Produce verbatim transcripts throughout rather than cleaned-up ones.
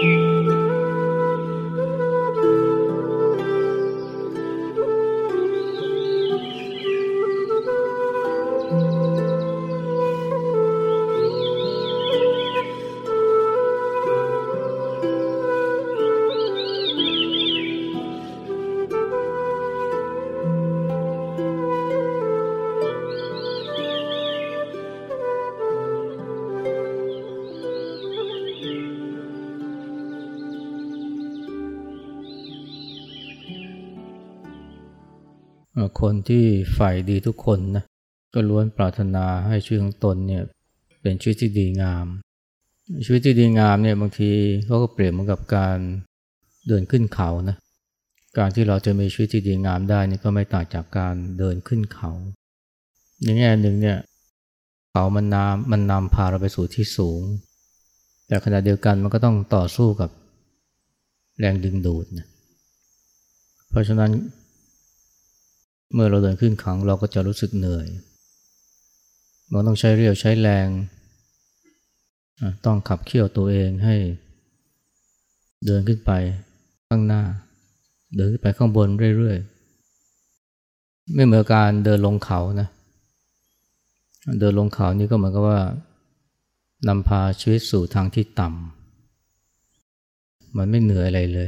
คนที่ใฝ่ดีทุกคนนะก็ล้วนปรารถนาให้ชีวิตของตนเนี่ยเป็นชีวิตที่ดีงามชีวิตที่ดีงามเนี่ยบางทีเขาก็เปรียบเหมือนกับการเดินขึ้นเขานะการที่เราจะมีชีวิตที่ดีงามได้นี่ก็ไม่ต่างจากการเดินขึ้นเขาในแง่หนึ่งเนี่ยเขามันนำมันนำพาเราไปสู่ที่สูงแต่ขณะเดียวกันมันก็ต้องต่อสู้กับแรงดึงดูดนะเพราะฉะนั้นเมื่อเราเดินขึ้นเขาเราก็จะรู้สึกเหนื่อยเราต้องใช้เรี่ยวใช้แรงต้องขับเคี่ยวตัวเองให้เดินขึ้นไปข้างหน้าเดินขึ้นไปข้างบนเรื่อยๆไม่เหมือนการเดินลงเขานะเดินลงเขานี่ก็เหมือนกับว่านำพาชีวิตสู่ทางที่ต่ำมันไม่เหนื่อยอะไรเลย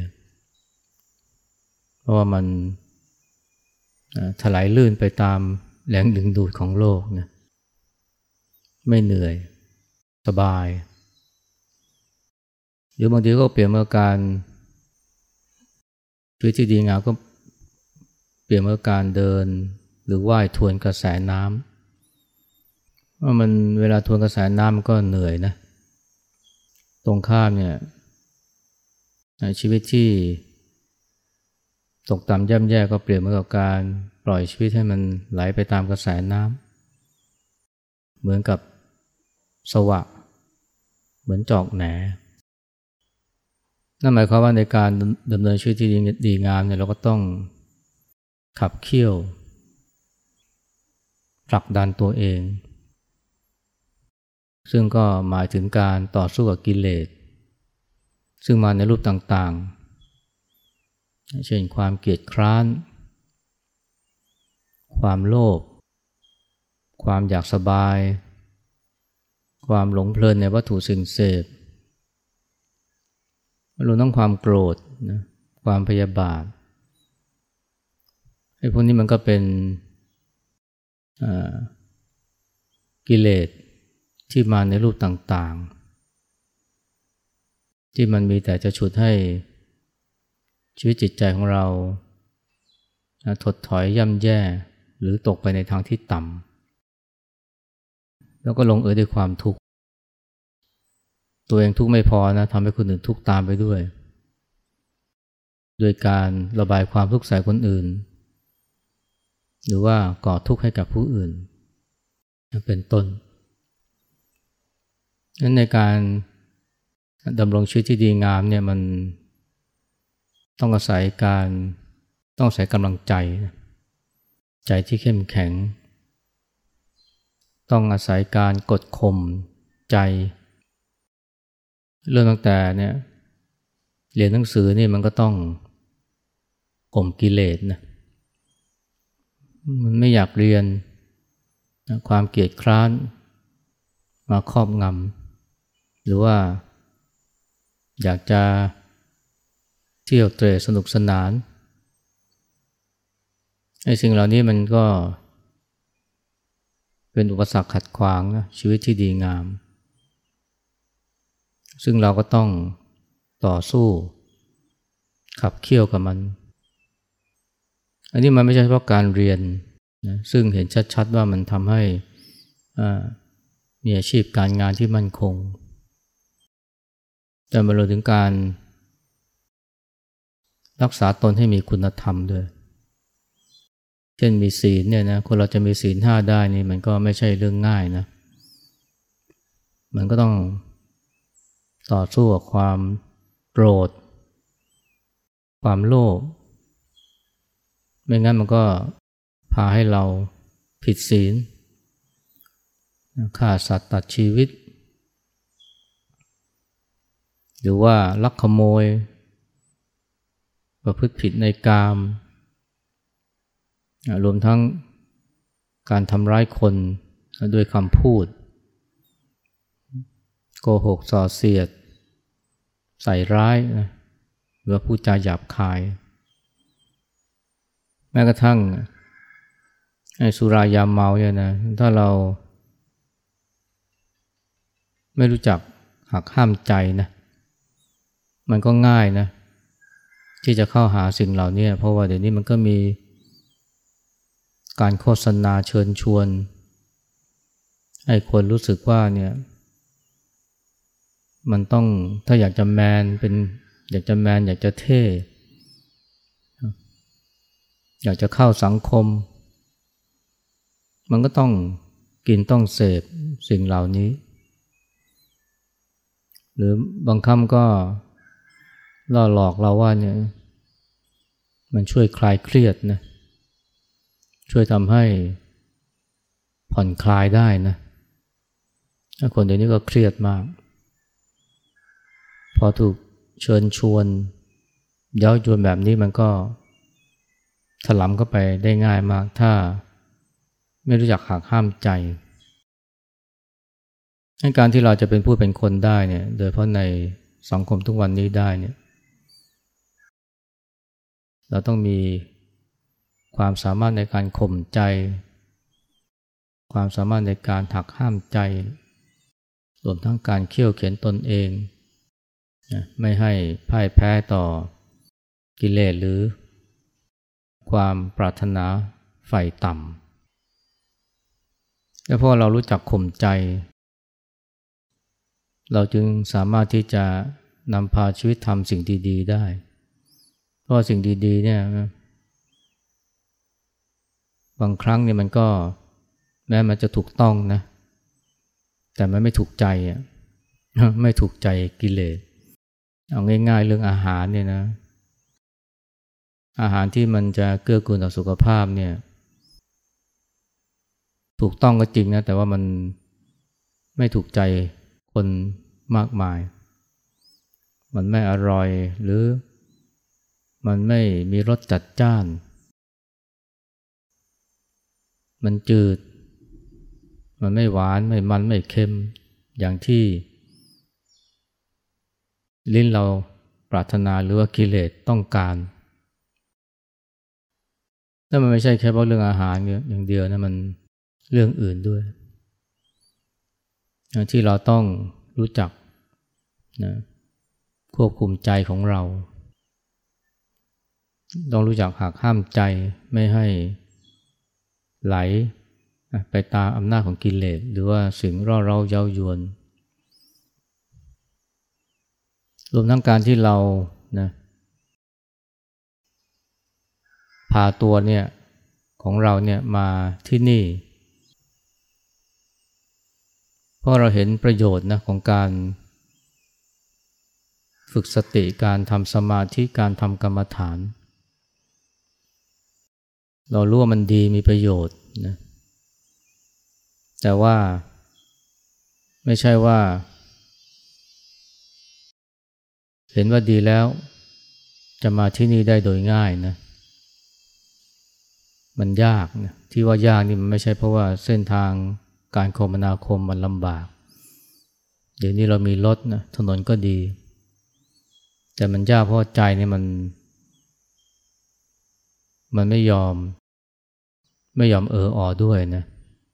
เพราะว่ามันถลายลื่นไปตามแรงดึงดูดของโลกนะไม่เหนื่อยสบายหรือบางทีก็เปลี่ยนมาการชีวิตที่ดีงามก็เปลี่ยนมาการเดินหรือว่ายทวนกระแสน้ำว่ามันเวลาทวนกระแสน้ำมันก็เหนื่อยนะตรงข้ามเนี่ยชีวิตที่ตกต่ำย่ำแย่ก็เปลี่ยนมากับการปล่อยชีวิตให้มันไหลไปตามกระแสน้ำเหมือนกับสวะเหมือนจอกแหนนั่นหมายความว่าในการดำเนินชีวิตที่ดีงามเนี่ยเราก็ต้องขับเคี่ยวผลักดันตัวเองซึ่งก็หมายถึงการต่อสู้กับกิเลสซึ่งมาในรูปต่างๆเช่นความเกลียดคร้านความโลภความอยากสบายความหลงเพลินในวัตถุสิ่งเสพรวมทั้งความโกรธนะความพยาบาทไอ้พวกนี้มันก็เป็นกิเลสที่มาในรูปต่างๆที่มันมีแต่จะฉุดให้ชีวิตจิตใจของเราถดถอยย่ำแย่หรือตกไปในทางที่ต่ำแล้วก็ลงเอยด้วยความทุกข์ตัวเองทุกข์ไม่พอนะทำให้คนอื่นทุกข์ตามไปด้วยโดยการระบายความทุกข์ใส่คนอื่นหรือว่าก่อทุกข์ให้กับผู้อื่นเป็นต้นนั้นในการดำรงชีวิตที่ดีงามเนี่ยมันต้องอาศัยการต้องอาศัยกำลังใจใจที่เข้มแข็งต้องอาศัยการกดข่มใจเรื่องตั้งแต่เนี่ยเรียนหนังสือนี่มันก็ต้องข่มกิเลสนะมันไม่อยากเรียนความเกลียดคร้านมาครอบงำหรือว่าอยากจะเที่ยวเตร่สนุกสนานไอ้สิ่งเหล่านี้มันก็เป็นอุปสรรคขัดขวางนะชีวิตที่ดีงามซึ่งเราก็ต้องต่อสู้ขับเคี่ยวกับมันอันนี้มันไม่ใช่เฉพาะการเรียนนะซึ่งเห็นชัดๆว่ามันทำให้มีอาชีพการงานที่มั่นคงแต่มันรวมถึงการรักษาตนให้มีคุณธรรมด้วยเช่นมีศีลเนี่ยนะคนเราจะมีศีลห้าได้นี่มันก็ไม่ใช่เรื่องง่ายนะมันก็ต้องต่อสู้กับความโกรธความโลภไม่งั้นมันก็พาให้เราผิดศีลฆ่าสัตว์ตัดชีวิตหรือว่าลักขโมยประพฤติผิดในกามรวมทั้งการทำร้ายคนด้วยคำพูดโกหกส่อเสียดใส่ร้ายนะหรือว่าพูดจาหยาบคายแม้กระทั่งไอ้สุรายาเมาเนี่ยนะถ้าเราไม่รู้จักหักห้ามใจนะมันก็ง่ายนะที่จะเข้าหาสิ่งเหล่านี้เพราะว่าเดี๋ยวนี้มันก็มีการโฆษณาเชิญชวนให้คนรู้สึกว่าเนี่ยมันต้องถ้าอยากจะแมนเป็นอยากจะแมนอยากจะเท่อยากจะเข้าสังคมมันก็ต้องกินต้องเสพสิ่งเหล่านี้หรือบางคำก็ล่อหลอกเราว่าเนี่ยมันช่วยคลายเครียดนะช่วยทำให้ผ่อนคลายได้นะคนเดี๋ยวนี้ก็เครียดมากพอถูกเชิญชวนเย้ายวนแบบนี้มันก็ถลำเข้าไปได้ง่ายมากถ้าไม่รู้จักหักห้ามใจการที่เราจะเป็นผู้เป็นคนได้เนี่ยโดยเพราะในสังคมทุกวันนี้ได้เนี่ยเราต้องมีความสามารถในการข่มใจความสามารถในการหักห้ามใจรวมทั้งการเคี่ยวเข็นตนเองไม่ให้พ่ายแพ้ต่อกิเลสหรือความปรารถนาใฝ่ต่ำและเพราะเรารู้จักข่มใจเราจึงสามารถที่จะนำพาชีวิตทำสิ่งดีๆได้เพราะสิ่งดีๆเนี่ยบางครั้งเนี่ยมันก็แม้มันจะถูกต้องนะแต่มันไม่ถูกใจอ่ะไม่ถูกใจกิเลสเอาง่ายๆเรื่องอาหารเนี่ยนะอาหารที่มันจะเกื้อกูลต่อสุขภาพเนี่ยถูกต้องก็จริงนะแต่ว่ามันไม่ถูกใจคนมากมายมันไม่อร่อยหรือมันไม่มีรสจัดจ้านมันจืดมันไม่หวานไม่มันไม่เค็มอย่างที่ลิ้นเราปรารถนาหรือว่ากิเลสต้องการแล้วมันไม่ใช่แค่เพราะเรื่องอาหารอย่างเดียวนะมันเรื่องอื่นด้วยที่เราต้องรู้จักนะควบคุมใจของเราต้องรู้จักหักห้ามใจไม่ให้ไหลไปตามอำนาจของกิเลสหรือว่าสิ่งร่อเร้าเย้ายวนรวมทั้งการที่เรานะพาตัวเนี่ยของเราเนี่ยมาที่นี่เพราะเราเห็นประโยชน์นะของการฝึกสติการทำสมาธิการทำกรรมฐานเรารู้ว่ามันดีมีประโยชน์นะแต่ว่าไม่ใช่ว่าเห็นว่าดีแล้วจะมาที่นี่ได้โดยง่ายนะมันยากนะที่ว่ายากนี่มันไม่ใช่เพราะว่าเส้นทางการคมนาคมมันลำบากเดี๋ยวนี้เรามีรถนะถนนก็ดีแต่มันยากเพราะใจนี่มันมันไม่ยอมไม่ยอมเออออด้วยนะ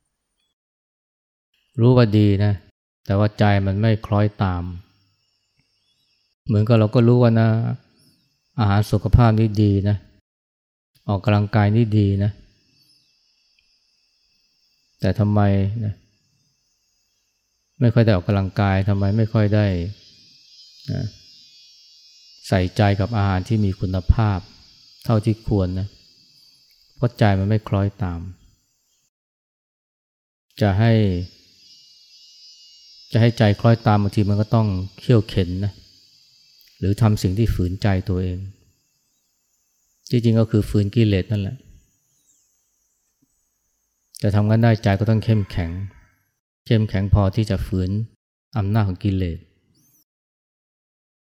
รู้ว่าดีนะแต่ว่าใจมันไม่คล้อยตามเหมือนกับเราก็รู้ว่านะอาหารสุขภาพนี่ดีนะออกกำลังกายนี่ดีนะแต่ทำไมนะไม่ค่อยได้ออกกำลังกายทำไมไม่ค่อยได้นะใส่ใจกับอาหารที่มีคุณภาพเท่าที่ควรนะเพราะใจมันไม่คล้อยตามจะให้จะให้ใจคล้อยตามบางทีมันก็ต้องเคี่ยวเข็นนะหรือทำสิ่งที่ฝืนใจตัวเองจริงๆก็คือฝืนกิเลสนั่นแหละจะทำกันได้ใจก็ต้องเข้มแข็งเข้มแข็งพอที่จะฝืนอำนาจของกิเลส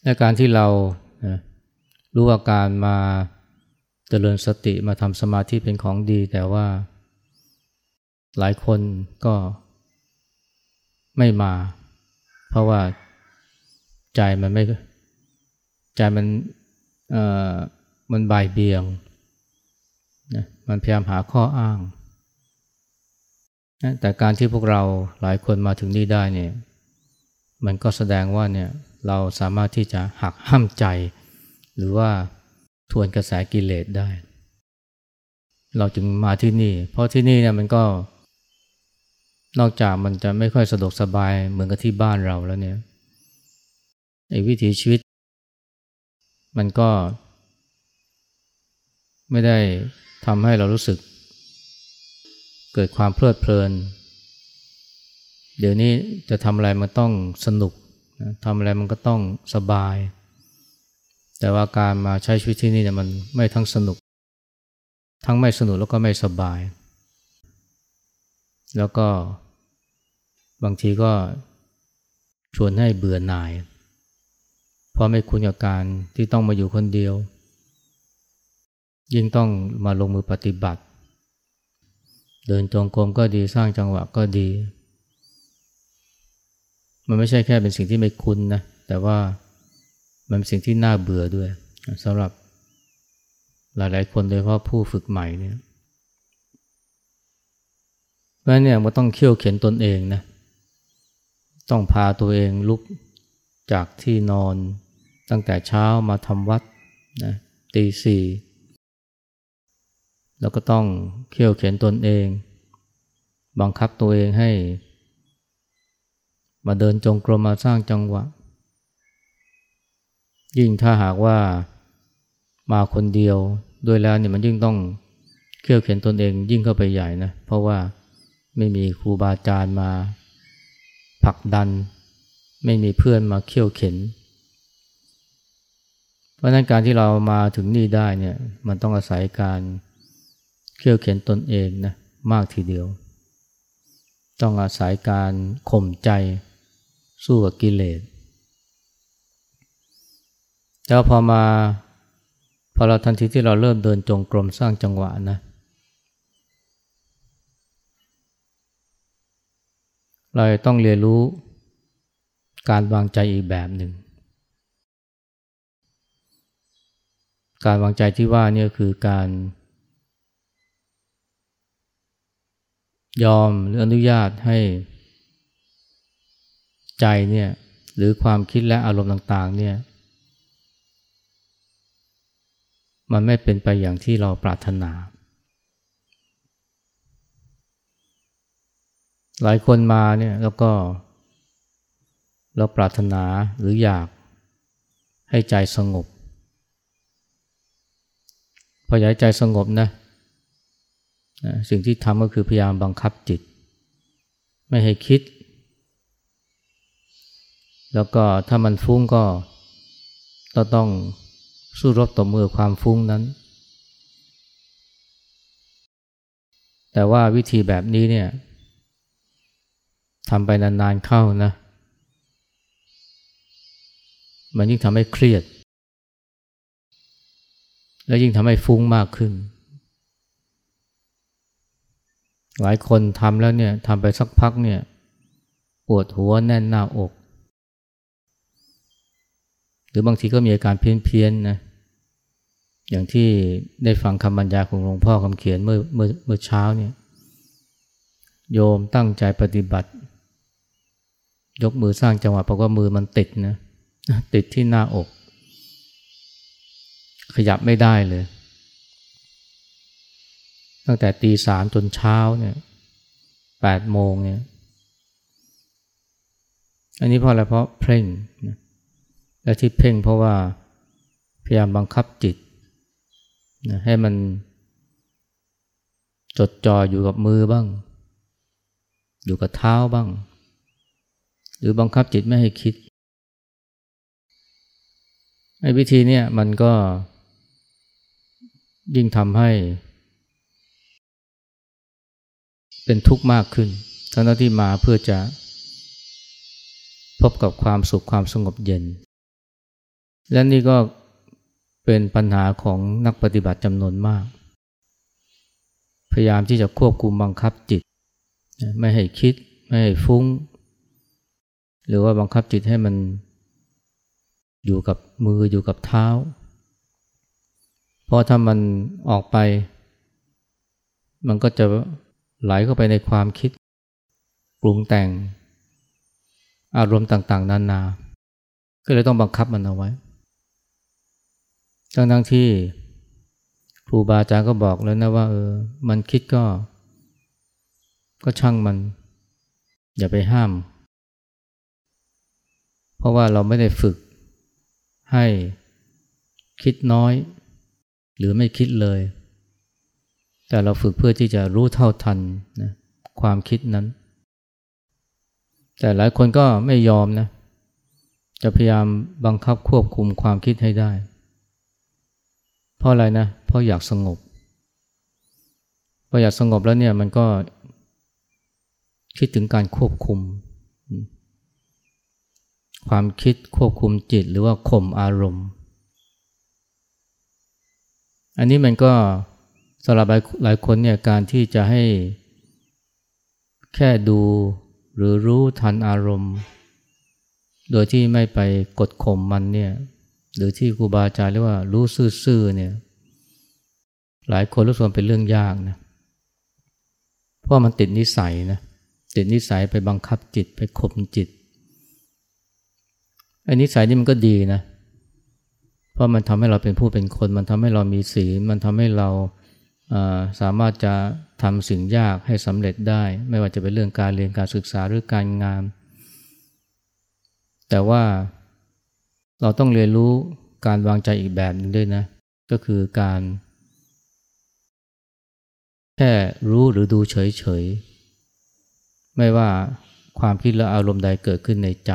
และการที่เรานะรู้ว่าการมาเจริญสติมาทำสมาธิเป็นของดีแต่ว่าหลายคนก็ไม่มาเพราะว่าใจมันไม่ใจมันเอ่อมันบ่ายเบี่ยงนะมันพยายามหาข้ออ้างนะแต่การที่พวกเราหลายคนมาถึงนี่ได้เนี่ยมันก็แสดงว่าเนี่ยเราสามารถที่จะหักห้ามใจหรือว่าทวนกระแสกิเลสได้เราจึงมาที่นี่เพราะที่นี่เนี่ยมันก็นอกจากมันจะไม่ค่อยสะดวกสบายเหมือนกับที่บ้านเราแล้วเนี่ยไอ้วิถีชีวิตมันก็ไม่ได้ทำให้เรารู้สึกเกิดความเพลิดเพลินเดี๋ยวนี้จะทำอะไรมันต้องสนุกนะทำอะไรมันก็ต้องสบายแต่ว่าการมาใช้ชีวิตที่นี่เนี่ยมันไม่ทั้งสนุกทั้งไม่สนุกแล้วก็ไม่สบายแล้วก็บางทีก็ชวนให้เบื่อหน่ายเพราะไม่คุ้นกับการที่ต้องมาอยู่คนเดียวยิ่งต้องมาลงมือปฏิบัติเดินจงกรมก็ดีสร้างจังหวะก็ดีมันไม่ใช่แค่เป็นสิ่งที่ไม่คุ้นนะแต่ว่ามันเป็นสิ่งที่น่าเบื่อด้วยสำหรับหลายๆคนโดยเฉพาะผู้ฝึกใหม่เนี่ยเพราะฉะนั้นเนี่ยมันต้องเคี่ยวเข็นตนเองนะต้องพาตัวเองลุกจากที่นอนตั้งแต่เช้ามาทำวัดนะตีสี่แล้วก็ต้องเคี่ยวเข็นตนเองบังคับตัวเองให้มาเดินจงกรมมาสร้างจังหวะยิ่งถ้าหากว่ามาคนเดียวด้วยแล้วเนี่ยมันยิ่งต้องเคี่ยวเข็นตนเองยิ่งเข้าไปใหญ่นะเพราะว่าไม่มีครูบาอาจารย์มาผลักดันไม่มีเพื่อนมาเคี่ยวเข็นเพราะนั้นการที่เรามาถึงนี่ได้เนี่ยมันต้องอาศัยการเคี่ยวเข็นตนเองนะมากทีเดียวต้องอาศัยการข่มใจสู้กับกิเลสแล้วพอมาพอเราทันทีที่เราเริ่มเดินจงกรมสร้างจังหวะนะเราต้องเรียนรู้การวางใจอีกแบบหนึ่งการวางใจที่ว่านี่คือการยอมหรืออนุญาตให้ใจเนี่ยหรือความคิดและอารมณ์ต่างๆเนี่ยมันไม่เป็นไปอย่างที่เราปรารถนาหลายคนมาเนี่ยแล้วก็เราปรารถนาหรืออยากให้ใจสงบพออยากให้ใจสงบนะสิ่งที่ทำก็คือพยายามบังคับจิตไม่ให้คิดแล้วก็ถ้ามันฟุ้งก็ต้องสู้รบต่อมือความฟุ้งนั้นแต่ว่าวิธีแบบนี้เนี่ยทำไปนานๆเข้านะมันยิ่งทำให้เครียดและยิ่งทำให้ฟุ้งมากขึ้นหลายคนทำแล้วเนี่ยทำไปสักพักเนี่ยปวดหัวแน่นหน้าอกหรือบางทีก็มีอาการเพี้ยนๆนะอย่างที่ได้ฟังคำบรรยายของหลวงพ่อคำเขียนเมื่อเมื่อเมื่อเช้าเนี่ยโยมตั้งใจปฏิบัติยกมือสร้างจังหวะเพราะว่ามือมันติดนะติดที่หน้าอกขยับไม่ได้เลยตั้งแต่ตีสามจนเช้าเนี่ยแปดโมงเนี่ยอันนี้เพราะอะไรเพราะเพ่งนะและที่เพ่งเพราะว่าพยายามบังคับจิตนะให้มันจดจ่ออยู่กับมือบ้างอยู่กับเท้าบ้างหรือบังคับจิตไม่ให้คิดไอ้วิธีเนี่ยมันก็ยิ่งทำให้เป็นทุกข์มากขึ้นทั้งที่มาเพื่อจะพบกับความสุขความสงบเย็นและนี่ก็เป็นปัญหาของนักปฏิบัติจำนวนมากพยายามที่จะควบคุมบังคับจิตไม่ให้คิดไม่ให้ฟุ้งหรือว่าบังคับจิตให้มันอยู่กับมืออยู่กับเท้าเพราะถ้ามันออกไปมันก็จะไหลเข้าไปในความคิดปรุงแต่งอารมณ์ต่างๆนานาก็เลยต้องบังคับมันเอาไว้ทั้งๆที่ครูบาอาจารย์ก็บอกแล้วนะว่าเออมันคิดก็ก็ช่างมันอย่าไปห้ามเพราะว่าเราไม่ได้ฝึกให้คิดน้อยหรือไม่คิดเลยแต่เราฝึกเพื่อที่จะรู้เท่าทันนะความคิดนั้นแต่หลายคนก็ไม่ยอมนะจะพยายามบังคับควบคุมความคิดให้ได้เพราะอะไรนะเพราะอยากสงบพออยากสงบแล้วเนี่ยมันก็คิดถึงการควบคุมความคิดควบคุมจิตหรือว่าข่มอารมณ์อันนี้มันก็สำหรับหลายคนเนี่ยการที่จะให้แค่ดูหรือรู้ทันอารมณ์โดยที่ไม่ไปกดข่มมันเนี่ยหรือที่ครูบาอาจารย์เรียกว่ารู้ซื่อๆเนี่ยหลายคนรู้สึกเป็นเรื่องยากนะเพราะมันติดนิสัยนะติดนิสัยไปบังคับจิตไปข่มจิตไอ้นิสัยนี่มันก็ดีนะเพราะมันทำให้เราเป็นผู้เป็นคนมันทำให้เรามีศีลมันทำให้เราสามารถจะทำสิ่งยากให้สำเร็จได้ไม่ว่าจะเป็นเรื่องการเรียนการศึกษาหรือการงานแต่ว่าเราต้องเรียนรู้การวางใจอีกแบบนึงด้วยนะก็คือการแค่รู้หรือดูเฉยๆไม่ว่าความคิดและอารมณ์ใดเกิดขึ้นในใจ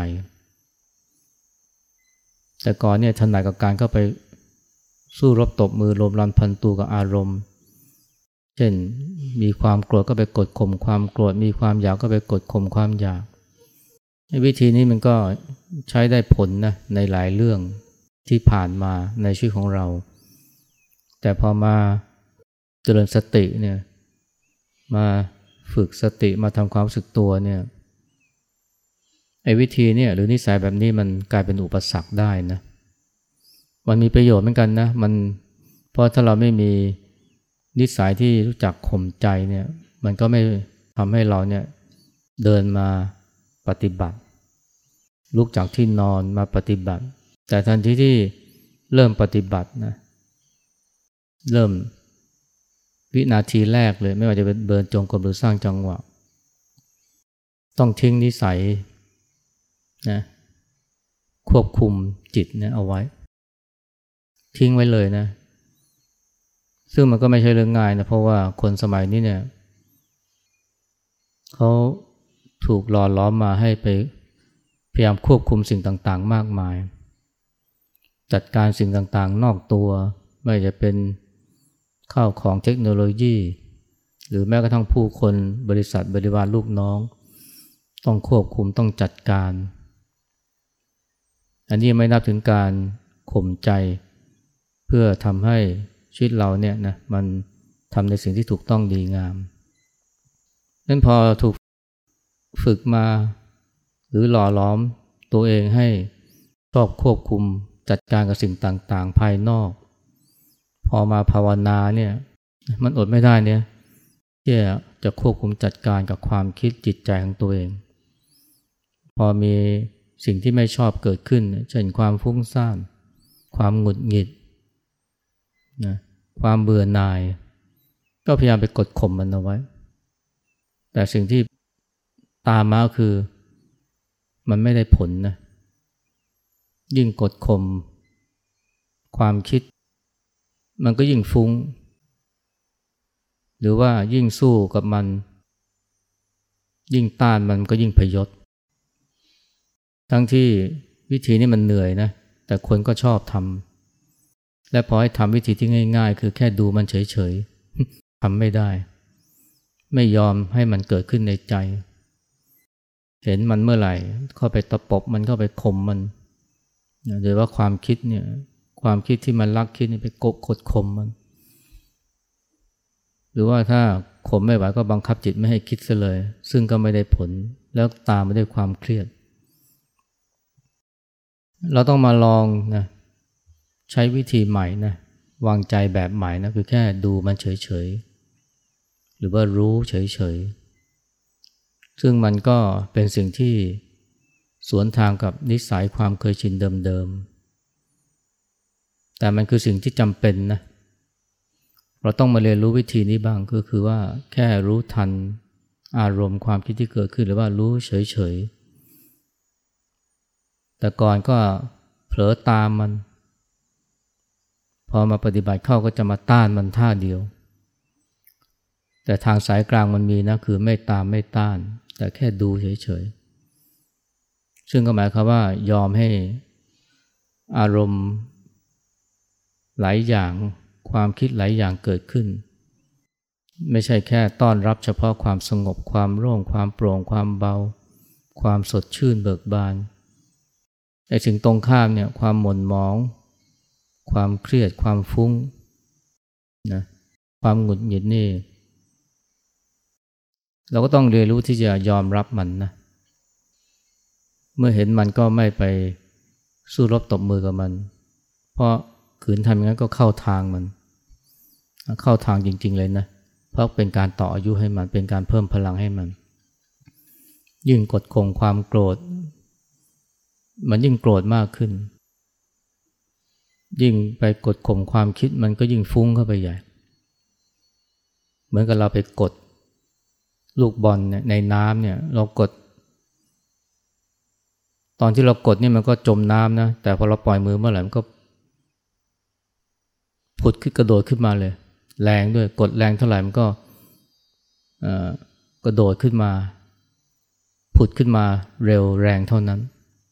แต่ก่อนเนี่ยถนัดกับการเข้าไปสู้รบตบมือรมรันพันตูกับอารมณ์เช่นมีความโกรธก็ไปกดข่มความโกรธมีความอยากก็ไปกดข่มความอยากวิธีนี้มันก็ใช้ได้ผลนะในหลายเรื่องที่ผ่านมาในชีวิตของเราแต่พอมาเจริญสติเนี่ยมาฝึกสติมาทำความรู้สึกตัวเนี่ยไอ้วิธีเนี่ยหรือนิสัยแบบนี้มันกลายเป็นอุปสรรคได้นะมันมีประโยชน์เหมือนกันนะมันเพราะถ้าเราไม่มีนิสัยที่รู้จักข่มใจเนี่ยมันก็ไม่ทำให้เราเนี่ยเดินมาปฏิบัติลุกจากที่นอนมาปฏิบัติแต่ทันทีที่เริ่มปฏิบัตินะเริ่มวินาทีแรกเลยไม่ว่าจะเป็นเดินจงกรมหรือสร้างจังหวะต้องทิ้งนิสัยนะควบคุมจิตเนี่ยเอาไว้ทิ้งไว้เลยนะซึ่งมันก็ไม่ใช่เรื่องง่ายนะเพราะว่าคนสมัยนี้เนี่ยเขาถูกหล่อล้อมมาให้ไปพยายามควบคุมสิ่งต่างๆมากมายจัดการสิ่งต่างๆนอกตัวไม่ว่าจะเป็นข้าวของเทคโนโลยีหรือแม้กระทั่งผู้คนบริษัทบริวารลูกน้องต้องควบคุมต้องจัดการอันนี้ไม่นับถึงการข่มใจเพื่อทำให้ชีวิตเราเนี่ยนะมันทำในสิ่งที่ถูกต้องดีงามนั้นพอถูกฝึกมาหรือหล่อหลอมตัวเองให้ชอบควบคุมจัดการกับสิ่งต่างๆภายนอกพอมาภาวนาเนี่ยมันอดไม่ได้เนี่ยที่จะควบคุมจัดการกับความคิดจิตใจของตัวเองพอมีสิ่งที่ไม่ชอบเกิดขึ้นเช่นความฟุ้งซ่านความหงุดหงิดนะความเบื่อหน่ายก็พยายามไปกดข่มมันเอาไว้แต่สิ่งที่ตามมาคือมันไม่ได้ผลนะยิ่งกดข่มความคิดมันก็ยิ่งฟุ้งหรือว่ายิ่งสู้กับมันยิ่งต้านมันก็ยิ่งพยศทั้งที่วิธีนี้มันเหนื่อยนะแต่คนก็ชอบทำและพอให้ทำวิธีที่ง่ายๆคือแค่ดูมันเฉยๆทำไม่ได้ไม่ยอมให้มันเกิดขึ้นในใจเห็นมันเมื่อไหร่เข้าไปตะปบมันเข้าไปข่มมันโดยว่าความคิดเนี่ยความคิดที่มันลักคิดนี่ไปกดกดข่มมันหรือว่าถ้าข่มไม่ไหวก็บังคับจิตไม่ให้คิดซะเลยซึ่งก็ไม่ได้ผลแล้วตามมาด้วยความเครียดเราต้องมาลองนะใช้วิธีใหม่นะวางใจแบบใหม่นะคือแค่ดูมันเฉยๆหรือว่ารู้เฉยๆซึ่งมันก็เป็นสิ่งที่สวนทางกับนิสัยความเคยชินเดิมๆแต่มันคือสิ่งที่จำเป็นนะเราต้องมาเรียนรู้วิธีนี้บ้างก็คือว่าแค่รู้ทันอารมณ์ความคิดที่เกิดขึ้นหรือว่ารู้เฉยๆแต่ก่อนก็เผลอตามมันพอมาปฏิบัติเข้าก็จะมาต้านมันท่าเดียวแต่ทางสายกลางมันมีนะคือไม่ตามไม่ต้านแต่แค่ดูเฉยๆซึ่งก็หมายความว่ายอมให้อารมณ์หลายอย่างความคิดหลายอย่างเกิดขึ้นไม่ใช่แค่ต้อนรับเฉพาะความสงบความโล่งความโปร่งความเบาความสดชื่นเบิกบานไอ้สิ่งตรงข้ามเนี่ยความหม่นหมองความเครียดความฟุ้งนะความหงุดหงิดนี่เราก็ต้องเรียนรู้ที่จะยอมรับมันนะเมื่อเห็นมันก็ไม่ไปสู้รบตบมือกับมันเพราะขืนทำอย่างนั้นก็เข้าทางมันเข้าทางจริงๆเลยนะเพราะเป็นการต่ออายุให้มันเป็นการเพิ่มพลังให้มันยิ่งกดข่มความโกรธมันยิ่งโกรธมากขึ้นยิ่งไปกดข่มความคิดมันก็ยิ่งฟุ้งเข้าไปใหญ่เหมือนกับเราไปกดลูกบอลในน้ำเนี่ยเรากดตอนที่เรากดนี่มันก็จมน้ำนะแต่พอเราปล่อยมือเมื่อไหร่มันก็ผุดขึ้นกระโดดขึ้นมาเลยแรงด้วยกดแรงเท่าไหร่มันก็กระโดดขึ้นมาผุดขึ้นมาเร็วแรงเท่านั้น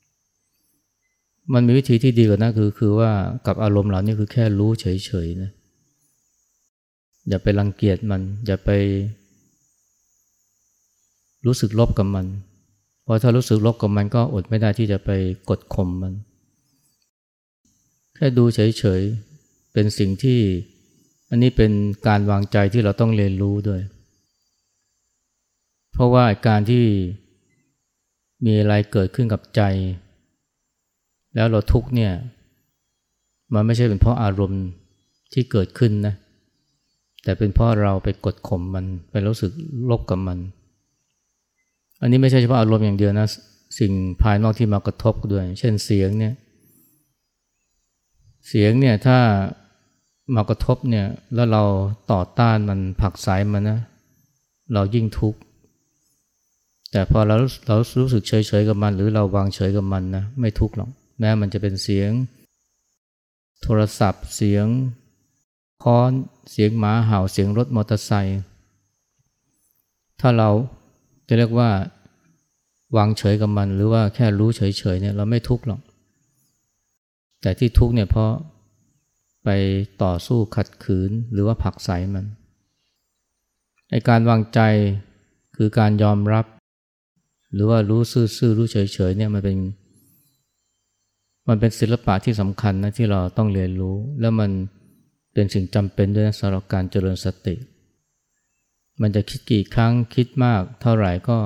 มันมีวิธีที่ดีกว่านั้นคือคือว่ากับอารมณ์เหล่านี้คือแค่รู้เฉยๆนะอย่าไปรังเกียจมันอย่าไปรู้สึกลบกับมันเพราะถ้ารู้สึกลบกับมันก็อดไม่ได้ที่จะไปกดข่มมันแค่ดูเฉยๆเป็นสิ่งที่อันนี้เป็นการวางใจที่เราต้องเรียนรู้ด้วยเพราะว่าการที่มีอะไรเกิดขึ้นกับใจแล้วเราทุกข์เนี่ยมันไม่ใช่เป็นเพราะอารมณ์ที่เกิดขึ้นนะแต่เป็นเพราะเราไปกดข่มมันไปรู้สึกลบกับมันอันนี้ไม่ใช่เฉพาะอารมณ์อย่างเดียวนะสิ่งภายนอกที่มากระทบด้วยเช่นเสียงเนี่ยเสียงเนี่ยถ้ามากระทบเนี่ยแล้วเราต่อต้านมันผลักไสมันนะเรายิ่งทุกข์แต่พอเราเรารู้สึกเฉยๆกับมันหรือเราวางเฉยกับมันนะไม่ทุกข์หรอกแม้มันจะเป็นเสียงโทรศัพท์เสียงค้อนเสียงหมาเห่าเสียงรถมอเตอร์ไซค์ถ้าเราจะเรียกว่าวางเฉยกับมันหรือว่าแค่รู้เฉยๆเนี่ยเราไม่ทุกข์หรอกแต่ที่ทุกข์เนี่ยเพราะไปต่อสู้ขัดขืนหรือว่าผลักไสมันในการวางใจคือการยอมรับหรือว่ารู้ซื่อๆรู้เฉยๆเนี่ยมันเป็นมันเป็นศิลปะที่สำคัญนะที่เราต้องเรียนรู้แล้วมันเป็นสิ่งจำเป็นด้วยนะสำหรับการเจริญสติมันจะคิดกี่ครั้งคิดมากเท่าไหร่ก็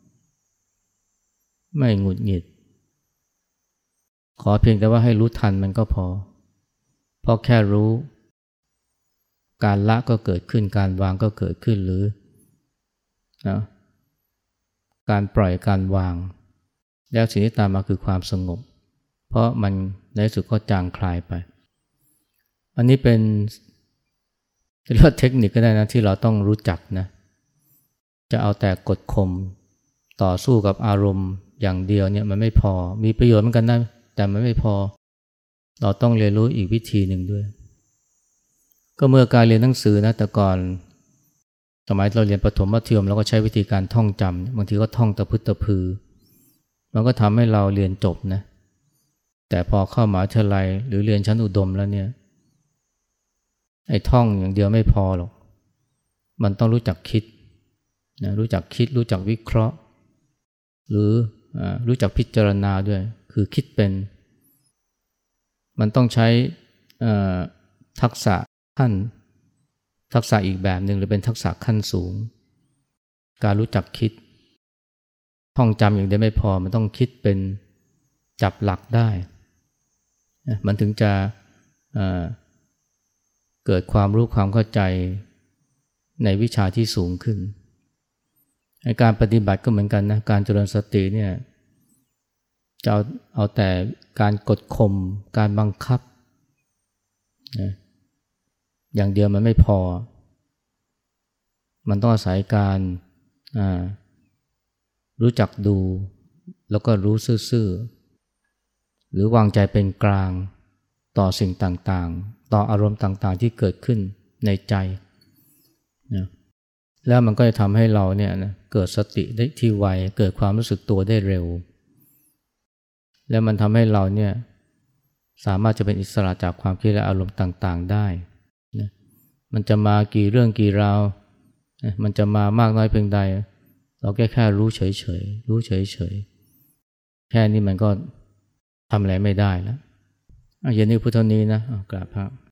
ไม่หงุดหงิดขอเพียงแต่ว่าให้รู้ทันมันก็พอเพราะแค่รู้การละก็เกิดขึ้นการวางก็เกิดขึ้นหรือนะการปล่อยการวางแล้วสิ่งที่ตามมาคือความสงบเพราะมันในที่สุดก็จางคลายไปอันนี้เป็นเรื่องเทคนิคก็ได้นะที่เราต้องรู้จักนะจะเอาแต่กดข่มต่อสู้กับอารมณ์อย่างเดียวเนี่ยมันไม่พอมีประโยชน์เหมือนกันนะแต่มันไม่พอเราต้องเรียนรู้อีกวิธีหนึ่งด้วยก็เมื่อการเรียนหนังสือนะแต่ก่อนสมัยเราเรียนประถมมัธยมเราก็ใช้วิธีการท่องจำบางทีก็ท่องตะพึดตะพือมันก็ทำให้เราเรียนจบนะแต่พอเข้ามหาวิทยาลัยหรือเรียนชั้นอุดมแล้วเนี่ยไอ้ท่องอย่างเดียวไม่พอหรอกมันต้องรู้จักคิดนะรู้จักคิดรู้จักวิเคราะห์หรือรู้จักพิจารณาด้วยคือคิดเป็นมันต้องใช้ทักษะขั้นทักษะอีกแบบหนึ่งหรือเป็นทักษะขั้นสูงการรู้จักคิดท่องจำอย่างเดียวไม่พอมันต้องคิดเป็นจับหลักได้มันถึงจะเอ่อเกิดความรู้ความเข้าใจในวิชาที่สูงขึ้นการปฏิบัติก็เหมือนกันนะการเจริญสติเนี่ยจะเอาเอาแต่การกดข่มการบังคับนะอย่างเดียวมันไม่พอมันต้องอาศัยการรู้จักดูแล้วก็รู้ซื่อๆหรือวางใจเป็นกลางต่อสิ่งต่างๆต่ออารมณ์ต่างๆที่เกิดขึ้นในใจนะแล้วมันก็จะทำให้เราเนี่ยนะเกิดสติได้ที่ไวเกิดความรู้สึกตัวได้เร็วแล้วมันทำให้เราเนี่ยสามารถจะเป็นอิสระจากความคิดและอารมณ์ต่างๆได้นะมันจะมากี่เรื่องกี่ราวมันจะมามากน้อยเพียงใดเราแค่แค่รู้เฉยๆรู้เฉยๆแค่นี้มันก็ทำอะไรไม่ได้แล้วเย็นนี้พุทธนี้นะกราบพระ